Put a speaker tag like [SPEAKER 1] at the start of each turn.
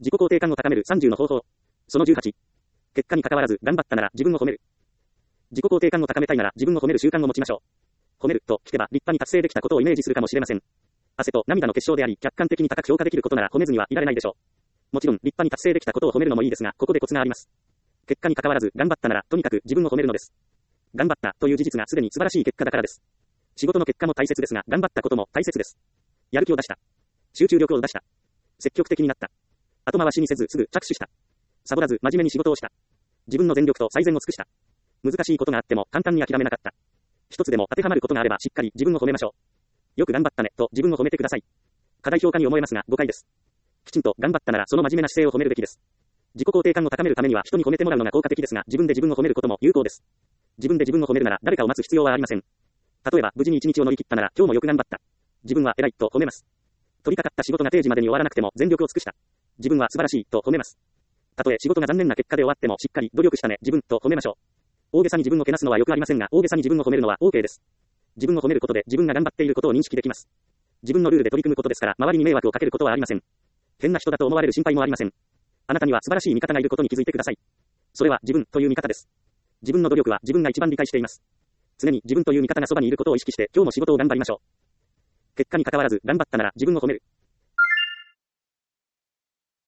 [SPEAKER 1] 自己肯定感を高める30の方法。その18。結果に関わらず頑張ったなら自分を褒める。自己肯定感を高めたいなら自分を褒める習慣を持ちましょう。褒めると聞けば立派に達成できたことをイメージするかもしれません。汗と涙の結晶であり、客観的に高く評価できることなら褒めずにはいられないでしょう。もちろん立派に達成できたことを褒めるのもいいですが、ここでコツがあります。結果に関わらず頑張ったならとにかく自分を褒めるのです。頑張ったという事実がすでに素晴らしい結果だからです。仕事の結果も大切ですが、頑張ったことも大切です。やる気を出した。集中力を出した。積極的になった。後回しにせずすぐ着手した。サボらず真面目に仕事をした。自分の全力と最善を尽くした。難しいことがあっても簡単に諦めなかった。一つでも当てはまることがあればしっかり自分を褒めましょう。よく頑張ったねと自分を褒めてください。過大評価に思えますが誤解です。きちんと頑張ったならその真面目な姿勢を褒めるべきです。自己肯定感を高めるためには人に褒めてもらうのが効果的ですが、自分で自分を褒めることも有効です。自分で自分を褒めるなら誰かを待つ必要はありません。例えば無事に一日を乗り切ったなら今日もよく頑張った。自分は偉いと褒めます。取り掛かった仕事が定時までに終わらなくても全力を尽くした。自分は素晴らしいと褒めます。たとえ仕事が残念な結果で終わってもしっかり努力したね自分と褒めましょう。大げさに自分をけなすのはよくありませんが、大げさに自分を褒めるのは OK です。自分を褒めることで自分が頑張っていることを認識できます。自分のルールで取り組むことですから、周りに迷惑をかけることはありません。変な人だと思われる心配もありません。あなたには素晴らしい味方がいることに気づいてください。それは自分という味方です。自分の努力は自分が一番理解しています。常に自分という味方がそばにいることを意識して今日も仕事を頑張りましょう。結果に関わらず頑張ったなら自分を褒める。